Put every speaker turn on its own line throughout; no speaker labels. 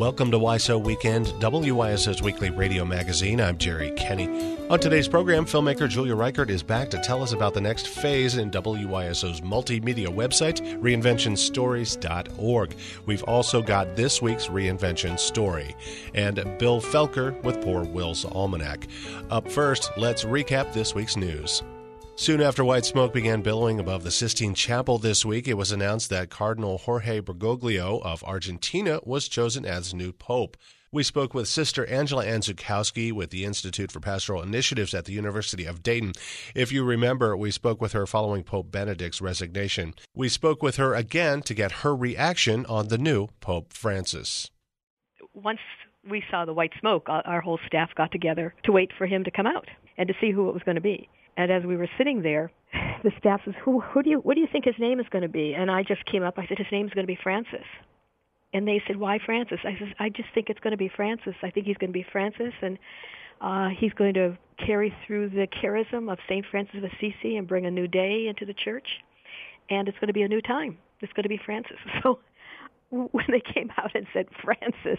Welcome to YSO Weekend, WYSO's weekly radio magazine. I'm Jerry Kenny. On today's program, filmmaker Julia Reichert is back to tell us about the next phase in WYSO's multimedia website, reinventionstories.org. We've also got this week's Reinvention Story, and Bill Felker with Poor Will's Almanac. Up first, let's recap this week's news. Soon after white smoke began billowing above the Sistine Chapel this week, it was announced that Cardinal Jorge Bergoglio of Argentina was chosen as new pope. We spoke with Sister Angela Anzukowski with the Institute for Pastoral Initiatives at the University of Dayton. If you remember, we spoke with her following Pope Benedict's resignation. We spoke with her again to get her reaction on the new Pope Francis.
Once we saw the white smoke, our whole staff got together to wait for him to come out and to see who it was going to be. And as we were sitting there, the staff says, what do you think his name is going to be? And I just came up, I said, his name is going to be Francis. And they said, why Francis? I said, I just think it's going to be Francis. I think he's going to be Francis, and he's going to carry through the charism of St. Francis of Assisi and bring a new day into the church. And it's going to be a new time. It's going to be Francis. So when they came out and said Francis,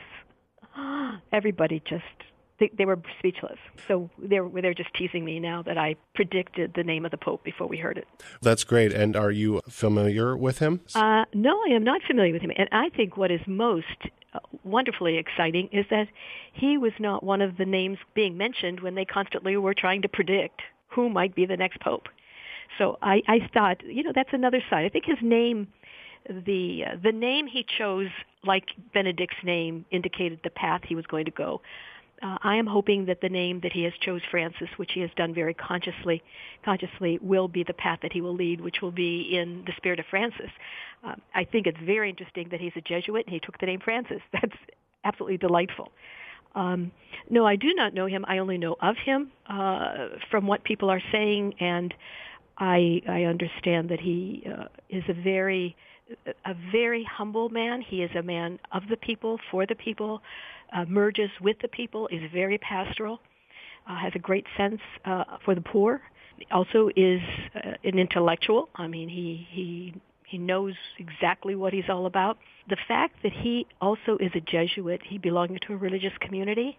everybody just... They were speechless. So they're just teasing me now that I predicted the name of the Pope before we heard it.
That's great. And are you familiar with him?
No, I am not familiar with him. And I think what is most wonderfully exciting is that he was not one of the names being mentioned when they constantly were trying to predict who might be the next Pope. So I thought, that's another side. I think his name, the name he chose, like Benedict's name, indicated the path he was going to go. I am hoping that the name that he has chose, Francis, which he has done very consciously, will be the path that he will lead, which will be in the spirit of Francis. I think it's very interesting that he's a Jesuit and he took the name Francis. That's absolutely delightful. No, I do not know him. I only know of him from what people are saying, and I understand that he is a very humble man. He is a man of the people, for the people, merges with the people, is very pastoral, has a great sense for the poor, also is an intellectual. I mean, he knows exactly what he's all about. The fact that he also is a Jesuit, he belonged to a religious community.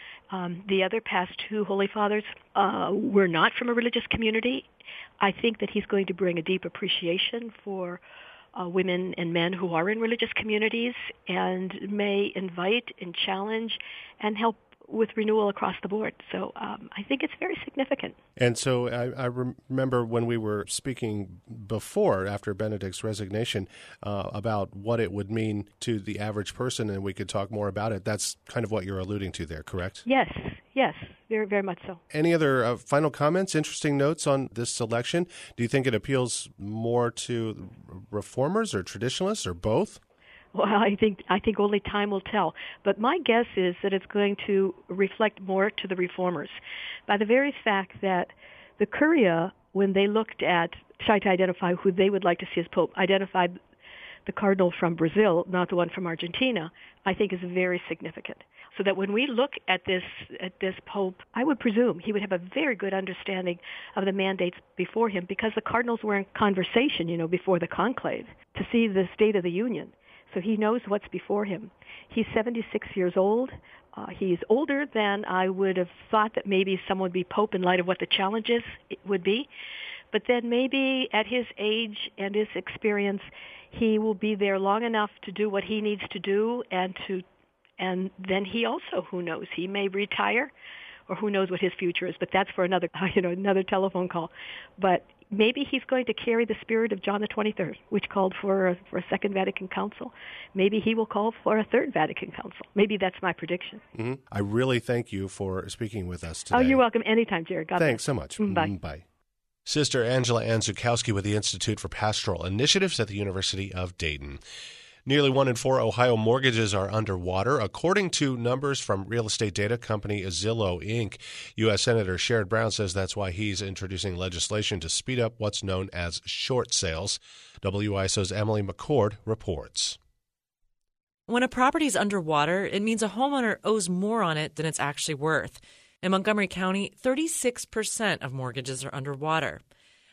The other past two Holy Fathers were not from a religious community. I think that he's going to bring a deep appreciation for women and men who are in religious communities and may invite and challenge and help with renewal across the board. So I think it's very significant.
And so I remember when we were speaking before, after Benedict's resignation, about what it would mean to the average person, and we could talk more about it. That's kind of what you're alluding to there, correct?
Yes, very, very much so.
Any other final comments, interesting notes on this selection? Do you think it appeals more to reformers or traditionalists or both?
Well, I think only time will tell. But my guess is that it's going to reflect more to the reformers by the very fact that the Curia, when they looked at, tried to identify who they would like to see as Pope, identified the cardinal from Brazil, not the one from Argentina, I think is very significant. So that when we look at this Pope, I would presume he would have a very good understanding of the mandates before him, because the cardinals were in conversation, before the conclave to see the State of the Union. So he knows what's before him. He's 76 years old. He's older than I would have thought that maybe someone would be Pope in light of what the challenges would be. But then maybe at his age and his experience, he will be there long enough to do what he needs to do, and then he also, who knows, he may retire, or who knows what his future is. But that's for another telephone call. But maybe he's going to carry the spirit of John the 23rd, which called for a Second Vatican Council. Maybe he will call for a Third Vatican Council. Maybe that's my prediction.
Mm-hmm. I really thank you for speaking with us today.
Oh, you're welcome. Anytime, Jared. God
Thanks
bless.
so much.
Bye.
Bye. Sister Angela Anzukowski with the Institute for Pastoral Initiatives at the University of Dayton. Nearly 1 in 4 Ohio mortgages are underwater, according to numbers from real estate data company Zillow, Inc. U.S. Senator Sherrod Brown says that's why he's introducing legislation to speed up what's known as short sales. WISO's Emily McCord reports.
When a property's underwater, it means a homeowner owes more on it than it's actually worth. In Montgomery County, 36% of mortgages are underwater.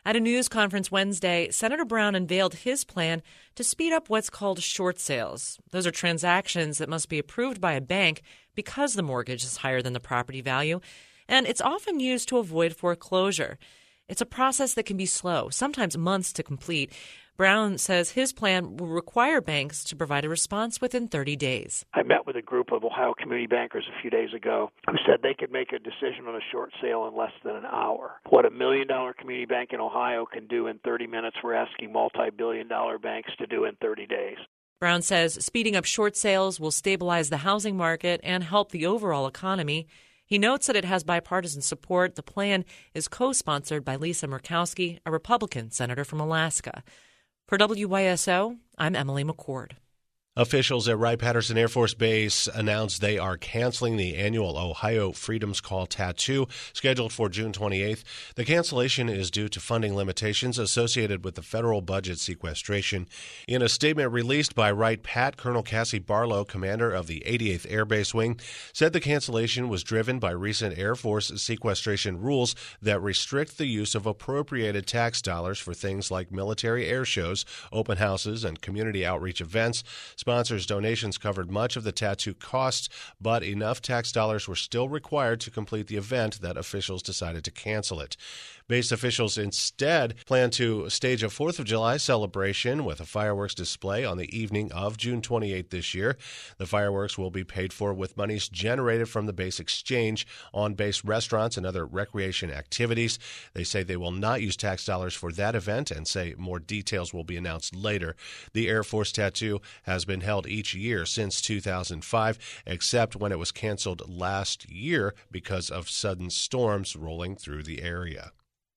At a news conference Wednesday, Senator Brown unveiled his plan to speed up what's called short sales. Those are transactions that must be approved by a bank because the mortgage is higher than the property value, and it's often used to avoid foreclosure. It's a process that can be slow, sometimes months to complete. Brown says his plan will require banks to provide a response within 30 days.
I met with a group of Ohio community bankers a few days ago who said they could make a decision on a short sale in less than an hour. What a $1 million community bank in Ohio can do in 30 minutes, we're asking multi-billion-dollar banks to do in 30 days.
Brown says speeding up short sales will stabilize the housing market and help the overall economy. He notes that it has bipartisan support. The plan is co-sponsored by Lisa Murkowski, a Republican senator from Alaska. For WYSO, I'm Emily McCord.
Officials at Wright-Patterson Air Force Base announced they are canceling the annual Ohio Freedom's Call tattoo scheduled for June 28th. The cancellation is due to funding limitations associated with the federal budget sequestration. In a statement released by Wright-Pat, Colonel Cassie Barlow, commander of the 88th Air Base Wing, said the cancellation was driven by recent Air Force sequestration rules that restrict the use of appropriated tax dollars for things like military air shows, open houses, and community outreach events. Sponsors' donations covered much of the tattoo costs, but enough tax dollars were still required to complete the event that officials decided to cancel it. Base officials instead plan to stage a 4th of July celebration with a fireworks display on the evening of June 28th this year. The fireworks will be paid for with monies generated from the base exchange on base restaurants and other recreation activities. They say they will not use tax dollars for that event and say more details will be announced later. The Air Force tattoo has been held each year since 2005, except when it was canceled last year because of sudden storms rolling through the area.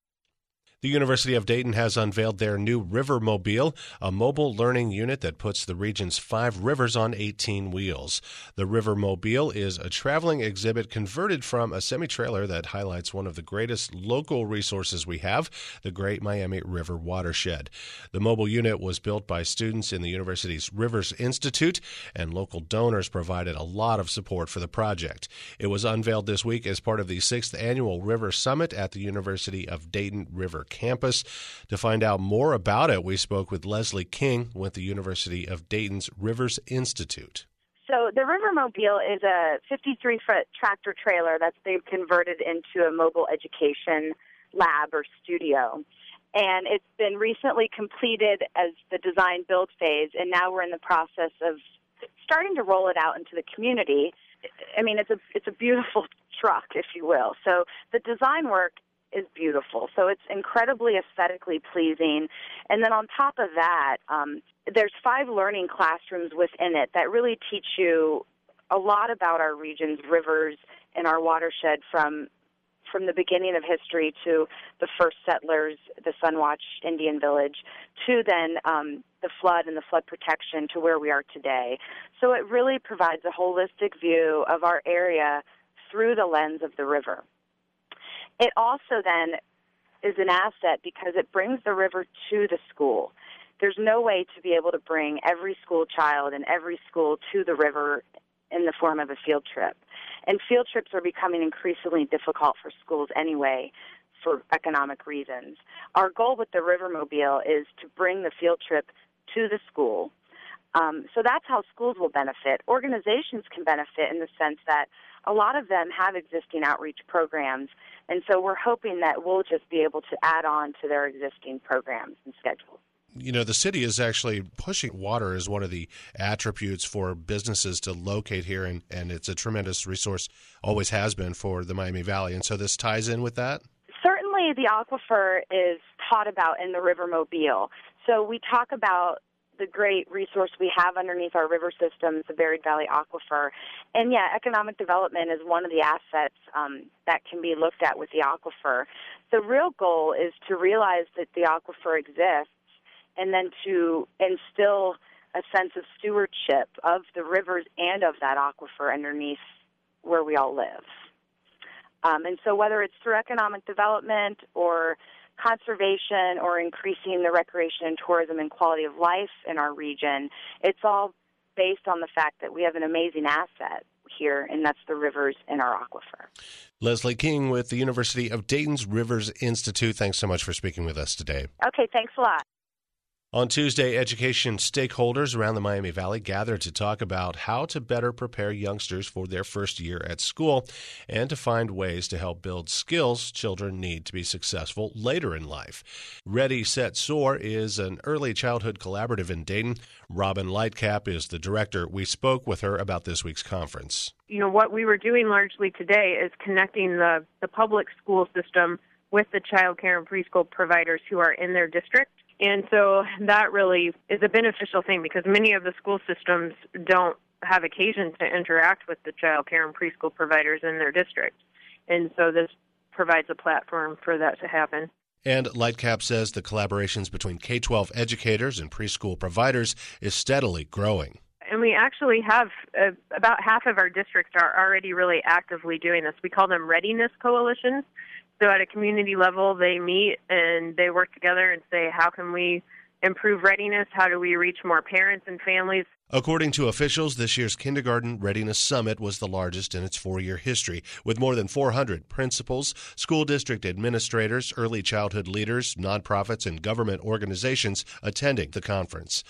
The University of Dayton has unveiled their new Rivermobile, a mobile learning unit that puts the region's 5 rivers on 18 wheels. The Rivermobile is a traveling exhibit converted from a semi-trailer that highlights one of the greatest local resources we have, the Great Miami River Watershed. The mobile unit was built by students in the university's Rivers Institute, and local donors provided a lot of support for the project. It was unveiled this week as part of the 6th Annual River Summit at the University of Dayton River campus. To find out more about it, we spoke with Leslie King with the University of Dayton's Rivers Institute.
So the Rivermobile is a 53-foot tractor trailer that's been converted into a mobile education lab or studio. And it's been recently completed as the design build phase, and now we're in the process of starting to roll it out into the community. I mean, it's a beautiful truck, if you will. So the design work is beautiful. So it's incredibly aesthetically pleasing. And then on top of that, there's 5 learning classrooms within it that really teach you a lot about our region's rivers and our watershed from the beginning of history to the first settlers, the Sunwatch Indian Village, to then the flood and the flood protection to where we are today. So it really provides a holistic view of our area through the lens of the river. It also then is an asset because it brings the river to the school. There's no way to be able to bring every school child and every school to the river in the form of a field trip. And field trips are becoming increasingly difficult for schools anyway for economic reasons. Our goal with the Rivermobile is to bring the field trip to the school. So that's how schools will benefit. Organizations can benefit in the sense that a lot of them have existing outreach programs, and so we're hoping that we'll just be able to add on to their existing programs and schedules.
You know, the city is actually pushing water as one of the attributes for businesses to locate here, and it's a tremendous resource, always has been for the Miami Valley, and so this ties in with that?
Certainly the aquifer is taught about in the Rivermobile. So we talk about the great resource we have underneath our river systems, the Buried Valley Aquifer. And, yeah, economic development is one of the assets that can be looked at with the aquifer. The real goal is to realize that the aquifer exists and then to instill a sense of stewardship of the rivers and of that aquifer underneath where we all live. And so whether it's through economic development or conservation or increasing the recreation and tourism and quality of life in our region, it's all based on the fact that we have an amazing asset here, and that's the rivers in our aquifer.
Leslie King with the University of Dayton's Rivers Institute. Thanks so much for speaking with us today.
Okay, thanks a lot.
On Tuesday, education stakeholders around the Miami Valley gathered to talk about how to better prepare youngsters for their first year at school and to find ways to help build skills children need to be successful later in life. Ready, Set, Soar is an early childhood collaborative in Dayton. Robin Lightcap is the director. We spoke with her about this week's conference.
What we were doing largely today is connecting the public school system with the child care and preschool providers who are in their district. And so that really is a beneficial thing because many of the school systems don't have occasion to interact with the child care and preschool providers in their district. And so this provides a platform for that to happen.
And Lightcap says the collaborations between K-12 educators and preschool providers is steadily growing.
And we actually have about half of our districts are already really actively doing this. We call them readiness coalitions. So at a community level, they meet and they work together and say, how can we improve readiness? How do we reach more parents and families?
According to officials, this year's Kindergarten Readiness Summit was the largest in its 4-year history, with more than 400 principals, school district administrators, early childhood leaders, nonprofits, and government organizations attending the conference.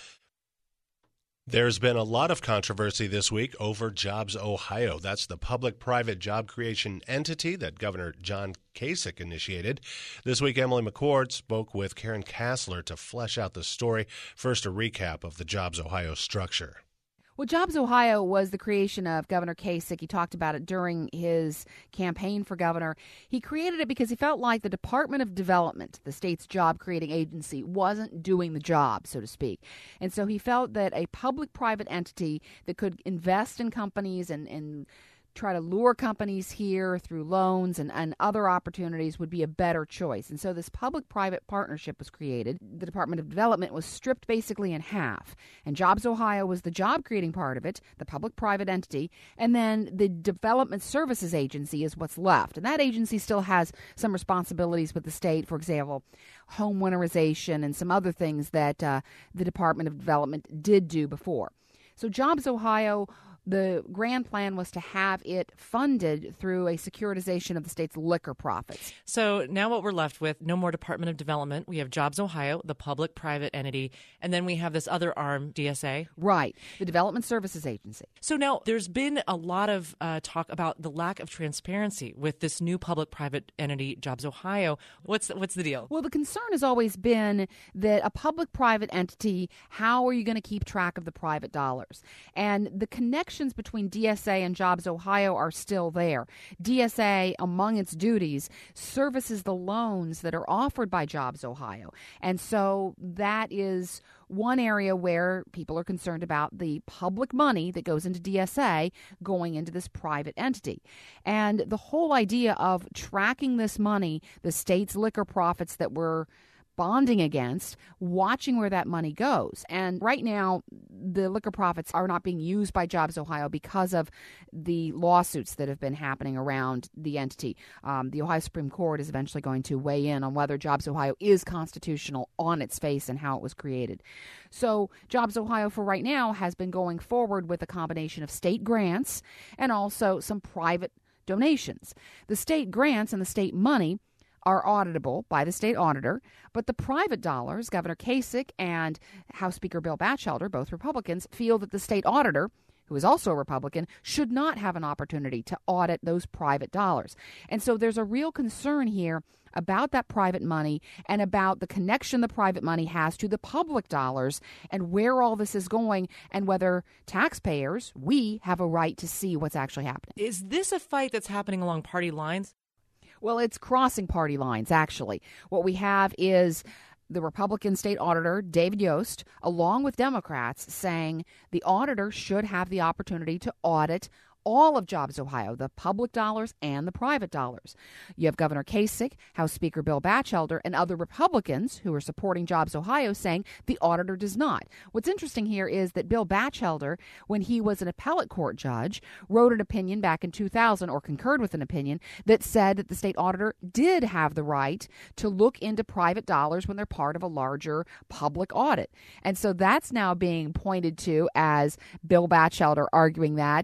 There's been a lot of controversy this week over Jobs Ohio. That's the public-private job creation entity that Governor John Kasich initiated. This week, Emily McCord spoke with Karen Kassler to flesh out the story. First, a recap of the Jobs Ohio structure.
Well, Jobs Ohio was the creation of Governor Kasich. He talked about it during his campaign for governor. He created it because he felt like the Department of Development, the state's job-creating agency, wasn't doing the job, so to speak. And so he felt that a public-private entity that could invest in companies and try to lure companies here through loans and other opportunities would be a better choice. And so this public-private partnership was created. The Department of Development was stripped basically in half. And Jobs Ohio was the job-creating part of it, the public-private entity, and then the Development Services Agency is what's left. And that agency still has some responsibilities with the state, for example, home winterization and some other things that the Department of Development did do before. So Jobs Ohio, the grand plan was to have it funded through a securitization of the state's liquor profits.
So now what we're left with, no more Department of Development. We have Jobs Ohio, the public-private entity, and then we have this other arm, DSA.
Right, the Development Services Agency.
So now there's been a lot of talk about the lack of transparency with this new public-private entity, Jobs Ohio. What's the deal?
Well, the concern has always been that a public-private entity, how are you going to keep track of the private dollars? And the connections between DSA and Jobs Ohio are still there. DSA, among its duties, services the loans that are offered by Jobs Ohio. And so that is one area where people are concerned about the public money that goes into DSA going into this private entity. And the whole idea of tracking this money, the state's liquor profits that we're bonding against, watching where that money goes. And right now, the liquor profits are not being used by Jobs Ohio because of the lawsuits that have been happening around the entity. The Ohio Supreme Court is eventually going to weigh in on whether Jobs Ohio is constitutional on its face and how it was created. So Jobs Ohio for right now has been going forward with a combination of state grants and also some private donations. The state grants and the state money are auditable by the state auditor, but the private dollars, Governor Kasich and House Speaker Bill Batchelder, both Republicans, feel that the state auditor, who is also a Republican, should not have an opportunity to audit those private dollars. And so there's a real concern here about that private money and about the connection the private money has to the public dollars and where all this is going and whether taxpayers, we, have a right to see what's actually happening.
Is this a fight that's happening along party lines?
Well, it's crossing party lines, actually. What we have is the Republican state auditor, David Yost, along with Democrats, saying the auditor should have the opportunity to audit all of Jobs Ohio, the public dollars and the private dollars. You have Governor Kasich, House Speaker Bill Batchelder, and other Republicans who are supporting Jobs Ohio saying the auditor does not. What's interesting here is that Bill Batchelder, when he was an appellate court judge, wrote an opinion back in 2000 or concurred with an opinion that said that the state auditor did have the right to look into private dollars when they're part of a larger public audit. And so that's now being pointed to as Bill Batchelder arguing that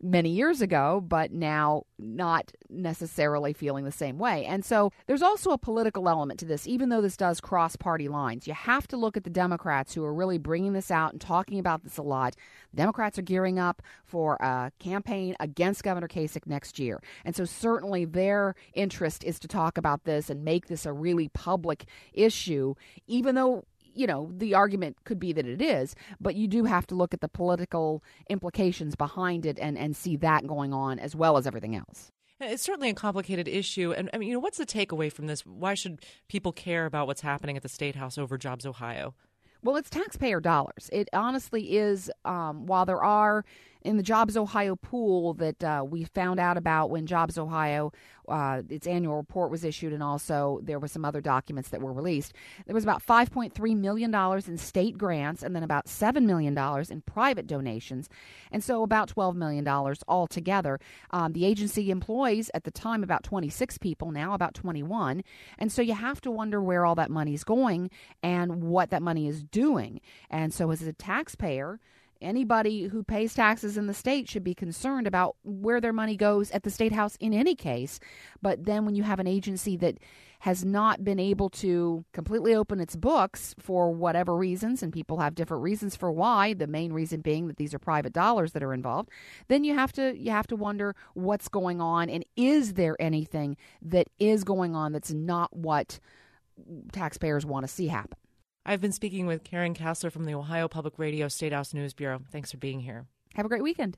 many years ago, but now not necessarily feeling the same way. And so there's also a political element to this, even though this does cross party lines. You have to look at the Democrats who are really bringing this out and talking about this a lot. The Democrats are gearing up for a campaign against Governor Kasich next year. And so certainly their interest is to talk about this and make this a really public issue, even though the argument could be that it is, but you do have to look at the political implications behind it and see that going on as well as everything else.
It's certainly a complicated issue. And, what's the takeaway from this? Why should people care about what's happening at the State House over Jobs Ohio?
Well, it's taxpayer dollars. It honestly is, while there are in the Jobs Ohio pool that we found out about when Jobs Ohio, its annual report was issued, and also there were some other documents that were released. There was about $5.3 million in state grants and then about $7 million in private donations, and so about $12 million altogether. The agency employs, at the time, about 26 people, now about 21, and so you have to wonder where all that money is going and what that money is doing. And so as a taxpayer, anybody who pays taxes in the state should be concerned about where their money goes at the State House in any case. But then when you have an agency that has not been able to completely open its books for whatever reasons, and people have different reasons for why, the main reason being that these are private dollars that are involved, then you have to wonder what's going on, and is there anything that is going on that's not what taxpayers want to see happen.
I've been speaking with Karen Kasler from the Ohio Public Radio State House News Bureau. Thanks for being here.
Have a great weekend.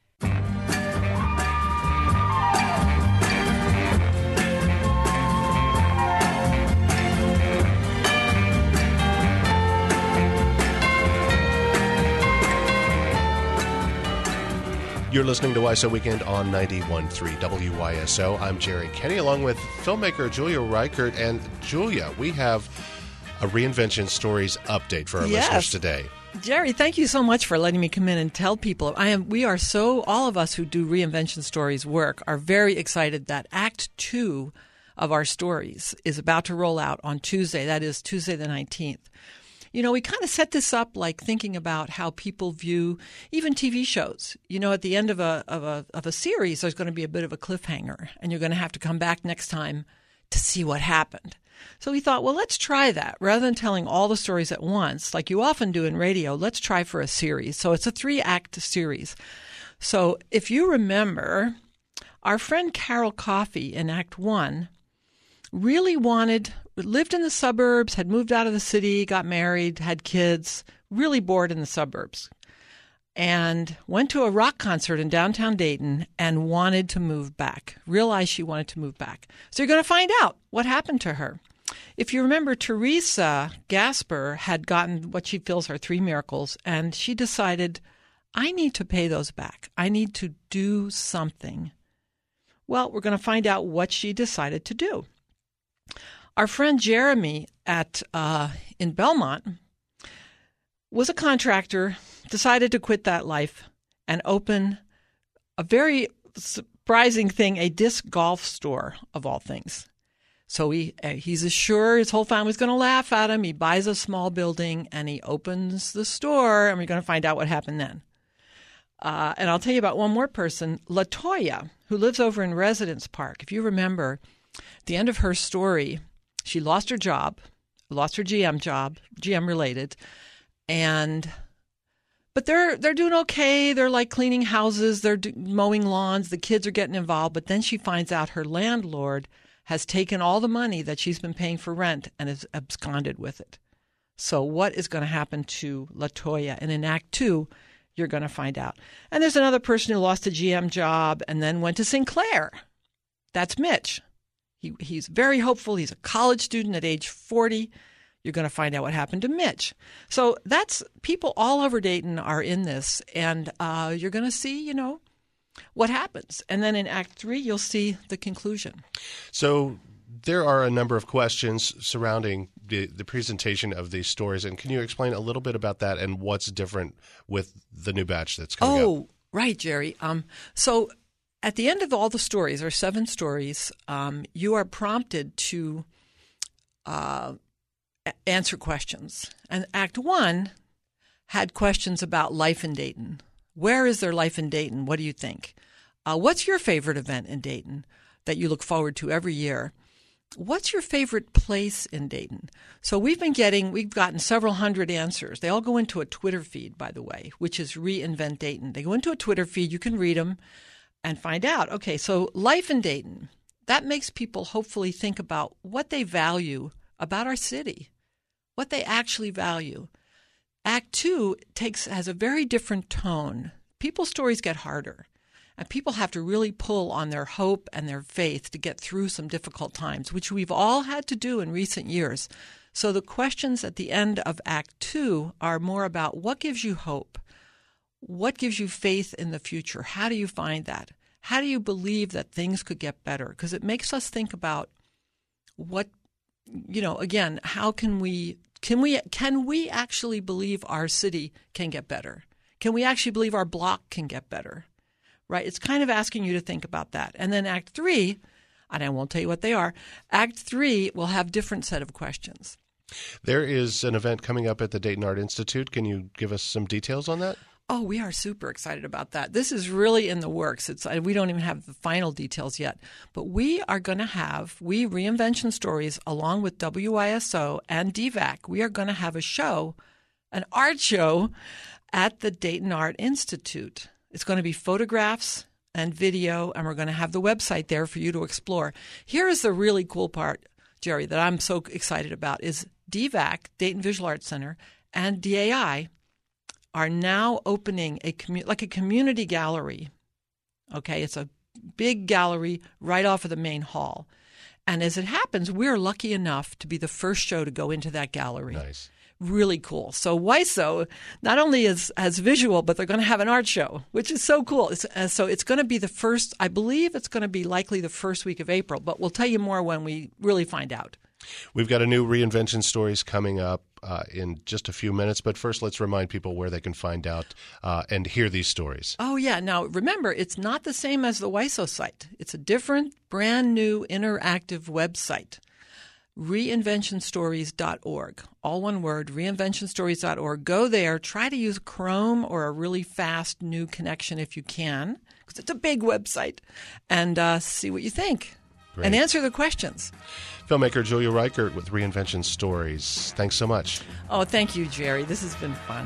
You're listening to WISO Weekend on 91.3 WYSO. I'm Jerry Kenny, along with filmmaker Julia Reichert. And Julia, we have a Reinvention Stories update for our listeners today.
Jerry, thank you so much for letting me come in and tell people. All of us who do Reinvention Stories work are very excited that Act 2 of our stories is about to roll out on Tuesday. That is Tuesday the 19th. We kind of set this up like thinking about how people view even TV shows. At the end of a series, there's going to be a bit of a cliffhanger, and you're going to have to come back next time to see what happened. So we thought, well, let's try that. Rather than telling all the stories at once, like you often do in radio, let's try for a series. So it's a 3-act series. So if you remember, our friend Carol Coffey in Act 1 really lived in the suburbs, had moved out of the city, got married, had kids, really bored in the suburbs, and went to a rock concert in downtown Dayton and wanted to move back, realized she wanted to move back. So you're going to find out what happened to her. If you remember, Teresa Gasper had gotten what she feels are 3 miracles, and she decided, I need to pay those back. I need to do something. Well, we're going to find out what she decided to do. Our friend Jeremy in Belmont was a contractor, decided to quit that life and open a very surprising thing, a disc golf store of all things. So he's sure his whole family's going to laugh at him. He buys a small building and he opens the store, and we're going to find out what happened then. And I'll tell you about one more person, LaToya, who lives over in Residence Park. If you remember, at the end of her story, she lost her job, lost her GM job, GM related, but they're doing okay. They're like cleaning houses, they're mowing lawns, the kids are getting involved. But then she finds out her landlord has taken all the money that she's been paying for rent and has absconded with it. So what is going to happen to LaToya? And in Act 2, you're going to find out. And there's another person who lost a GM job and then went to Sinclair. That's Mitch. He's very hopeful. He's a college student at age 40. You're going to find out what happened to Mitch. So that's people all over Dayton are in this, and you're going to see, what happens. And then in Act 3, you'll see the conclusion.
So there are a number of questions surrounding the presentation of these stories, and can you explain a little bit about that and what's different with the new batch that's coming up?
Oh, right, Jerry. So at the end of all the stories, there are 7 stories, you are prompted to answer questions. And Act 1 had questions about life in Dayton. Where is their life in Dayton? What do you think? What's your favorite event in Dayton that you look forward to every year? What's your favorite place in Dayton? So we've gotten several hundred answers. They all go into a Twitter feed, by the way, which is Reinvent Dayton. They go into a Twitter feed. You can read them and find out. Okay, so life in Dayton. That makes people hopefully think about what they value about our city, what they actually value. Act 2 has a very different tone. People's stories get harder. And people have to really pull on their hope and their faith to get through some difficult times, which we've all had to do in recent years. So the questions at the end of Act 2 are more about what gives you hope? What gives you faith in the future? How do you find that? How do you believe that things could get better? Because it makes us think about what, again, how can we actually believe our city can get better? Can we actually believe our block can get better? Right? It's kind of asking you to think about that. And then Act 3, and I won't tell you what they are, Act 3 will have different set of questions.
There is an event coming up at the Dayton Art Institute. Can you give us some details on that?
Oh, we are super excited about that. This is really in the works. We don't even have the final details yet. But we are going to have, Reinvention Stories, along with WISO and DVAC, we are going to have a show, an art show at the Dayton Art Institute. It's going to be photographs and video, and we're going to have the website there for you to explore. Here is the really cool part, Jerry, that I'm so excited about, is DVAC, Dayton Visual Arts Center, and DAI are now opening a community gallery. Okay, it's a big gallery right off of the main hall. And as it happens, we're lucky enough to be the first show to go into that gallery.
Nice.
Really cool. So WISO not only has visual, but they're going to have an art show, which is so cool. So it's going to be the first, I believe it's going to be likely the first week of April, but we'll tell you more when we really find out.
We've got a new Reinvention Stories coming up in just a few minutes, but first let's remind people where they can find out and hear these stories.
Oh, yeah. Now, remember, it's not the same as the WISO site. It's a different, brand new, interactive website. Reinventionstories.org. All one word, reinventionstories.org. Go there. Try to use Chrome or a really fast new connection if you can, because it's a big website, and see what you think. Great. And answer the questions.
Filmmaker Julia Reichert with Reinvention Stories. Thanks so much.
Oh, thank you, Jerry. This has been fun.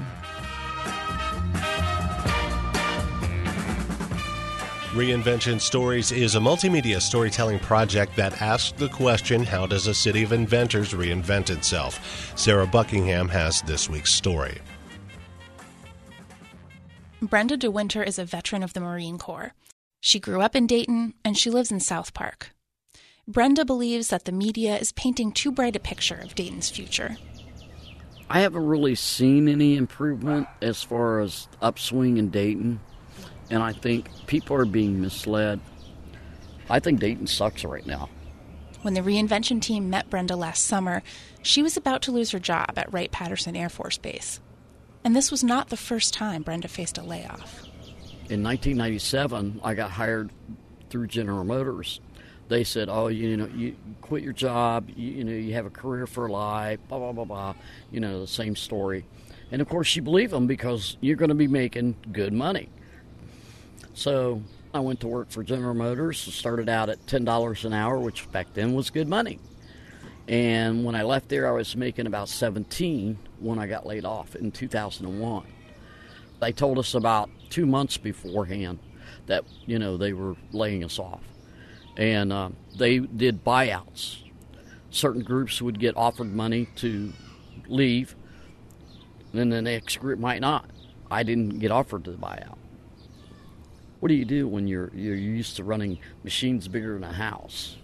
Reinvention Stories is a multimedia storytelling project that asks the question, how does a city of inventors reinvent itself? Sarah Buckingham has this week's story.
Brenda DeWinter is a veteran of the Marine Corps. She grew up in Dayton, and she lives in South Park. Brenda believes that the media is painting too bright a picture of Dayton's future.
I haven't really seen any improvement as far as upswing in Dayton. And I think people are being misled. I think Dayton sucks right now.
When the Reinvention team met Brenda last summer, she was about to lose her job at Wright-Patterson Air Force Base. And this was not the first time Brenda faced a layoff.
In 1997, I got hired through General Motors. They said, you quit your job, you have a career for life, blah, blah, blah, blah. The same story. And, of course, you believe them because you're going to be making good money. So I went to work for General Motors, started out at $10 an hour, which back then was good money. And when I left there, I was making about $17 when I got laid off in 2001. They told us about 2 months beforehand that, they were laying us off. And they did buyouts. Certain groups would get offered money to leave, and then the next group might not. I didn't get offered the buyout. What do you do when you're used to running machines bigger than a house?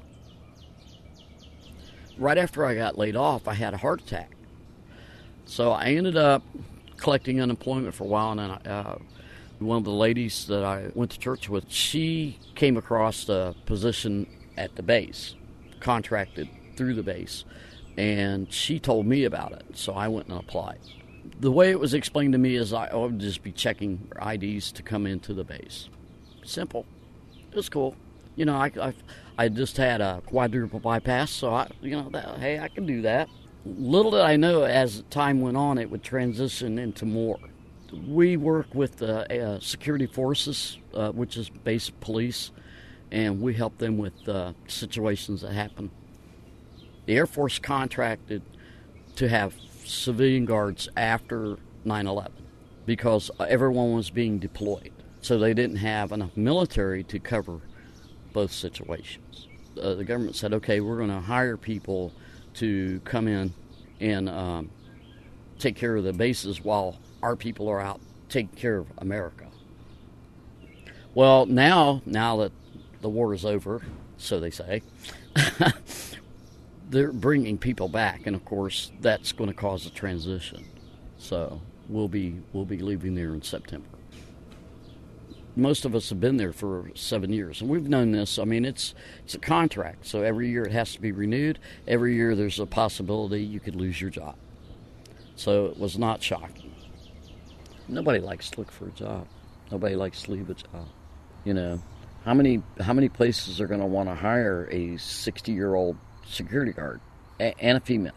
Right after I got laid off, I had a heart attack. So I ended up collecting unemployment for a while, and then one of the ladies that I went to church with, she came across a position at the base, contracted through the base, and she told me about it, so I went and applied. The way it was explained to me is I would just be checking IDs to come into the base. Simple. It was cool. I just had a quadruple bypass, so I can do that. Little did I know, as time went on, it would transition into more. We work with the security forces, which is basic police, and we help them with situations that happen. The Air Force contracted to have civilian guards after 9/11 because everyone was being deployed. So they didn't have enough military to cover both situations. The government said, okay, we're going to hire people to come in and take care of the bases while our people are out taking care of America. Well, now that the war is over, so they say, they're bringing people back, and of course that's going to cause a transition. So we'll be leaving there in September. Most of us have been there for 7 years, and we've known this. I mean, it's a contract, so every year it has to be renewed. Every year there's a possibility you could lose your job. So it was not shocking. Nobody likes to look for a job. Nobody likes to leave a job. You know, how many places are going to want to hire a 60-year-old security guard and a female?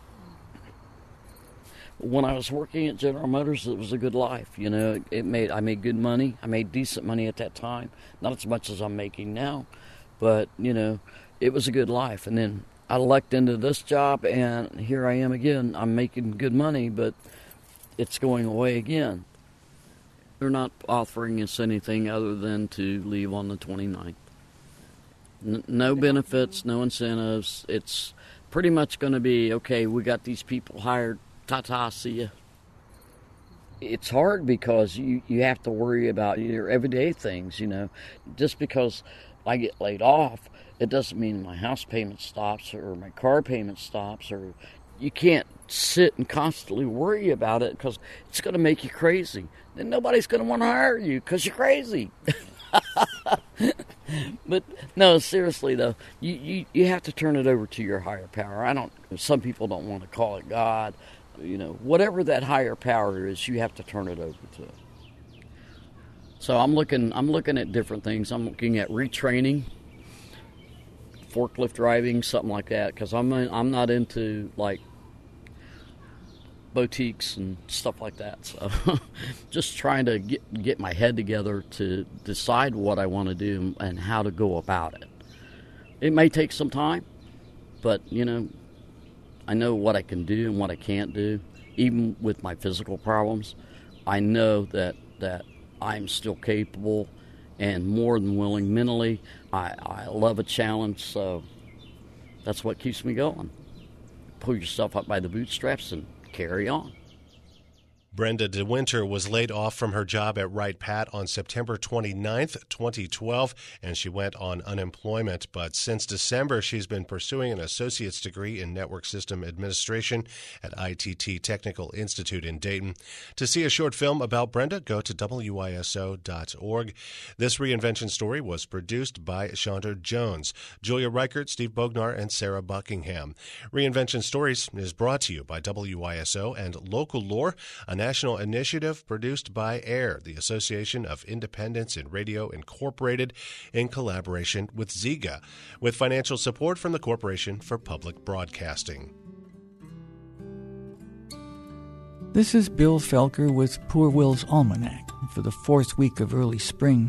When I was working at General Motors, it was a good life. You know, I made good money. I made decent money at that time. Not as much as I'm making now, but, you know, it was a good life. And then I lucked into this job, and here I am again. I'm making good money, but it's going away again. They're not offering us anything other than to leave on the 29th. No benefits, no incentives. It's pretty much going to be, okay, we got these people hired. Ta-ta, see ya. It's hard because you have to worry about your everyday things, you know. Just because I get laid off, it doesn't mean my house payment stops or my car payment stops, or you can't sit and constantly worry about it because it's going to make you crazy. Then nobody's going to want to hire you because you're crazy. But no, seriously though, you have to turn it over to your higher power. Some people don't want to call it God. You know, whatever that higher power is, you have to turn it over to. So I'm looking at different things. I'm looking at retraining, forklift driving, something like that, because I'm not into like boutiques and stuff like that. So just trying to get my head together to decide what I want to do and how to go about it. It may take some time, but you know, I know what I can do and what I can't do. Even with my physical problems, I know that I'm still capable and more than willing mentally. I love a challenge, so that's what keeps me going. Pull yourself up by the bootstraps and carry on.
Brenda DeWinter was laid off from her job at Wright Pat on September 29th, 2012, and she went on unemployment. But since December, she's been pursuing an associate's degree in network system administration at ITT Technical Institute in Dayton. To see a short film about Brenda, go to WYSO.org. This reinvention story was produced by Chandra Jones, Julia Reichert, Steve Bognar, and Sarah Buckingham. Reinvention Stories is brought to you by WYSO and Local Lore, a national initiative produced by AIR, the Association of Independents in Radio Incorporated, in collaboration with Ziga, with financial support from the Corporation for Public Broadcasting.
This is Bill Felker with Poor Will's Almanac for the 4th week of early spring.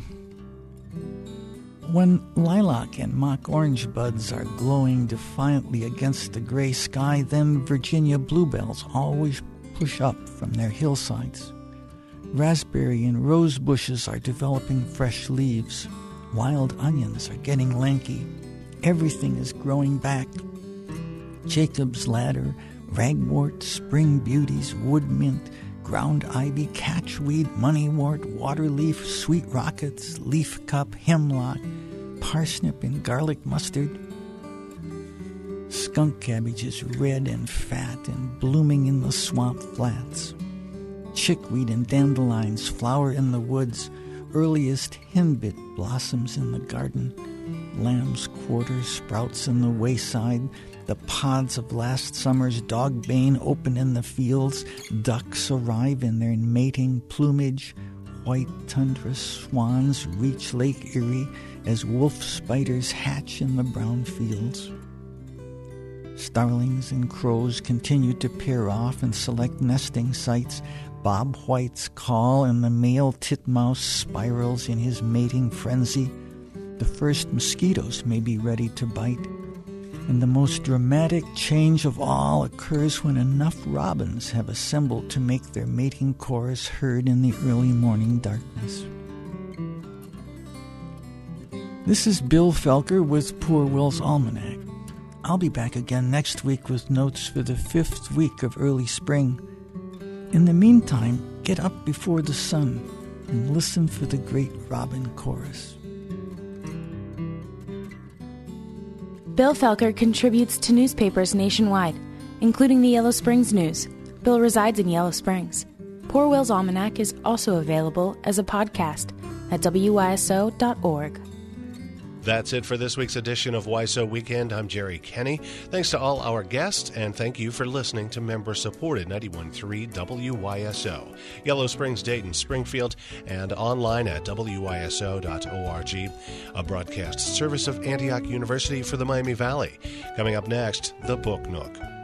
When lilac and mock orange buds are glowing defiantly against the gray sky, then Virginia bluebells always push up from their hillsides. Raspberry and rose bushes are developing fresh leaves. Wild onions are getting lanky. Everything is growing back. Jacob's ladder, ragwort, spring beauties, wood mint, ground ivy, catchweed, moneywort, waterleaf, sweet rockets, leaf cup, hemlock, parsnip and garlic mustard. Skunk cabbage is red and fat and blooming in the swamp flats. Chickweed and dandelions flower in the woods. Earliest henbit blossoms in the garden. Lamb's quarter sprouts in the wayside. The pods of last summer's dogbane open in the fields. Ducks arrive in their mating plumage. White tundra swans reach Lake Erie as wolf spiders hatch in the brown fields. Starlings and crows continued to pair off and select nesting sites. Bob White's call and the male titmouse spirals in his mating frenzy. The first mosquitoes may be ready to bite. And the most dramatic change of all occurs when enough robins have assembled to make their mating chorus heard in the early morning darkness. This is Bill Felker with Poor Will's Almanac. I'll be back again next week with notes for the 5th week of early spring. In the meantime, get up before the sun and listen for the great robin chorus.
Bill Felker contributes to newspapers nationwide, including the Yellow Springs News. Bill resides in Yellow Springs. Poor Will's Almanac is also available as a podcast at WYSO.org.
That's it for this week's edition of WYSO Weekend. I'm Jerry Kenny. Thanks to all our guests, and thank you for listening to member-supported 91.3 WYSO. Yellow Springs, Dayton, Springfield, and online at WYSO.org, a broadcast service of Antioch University for the Miami Valley. Coming up next, The Book Nook.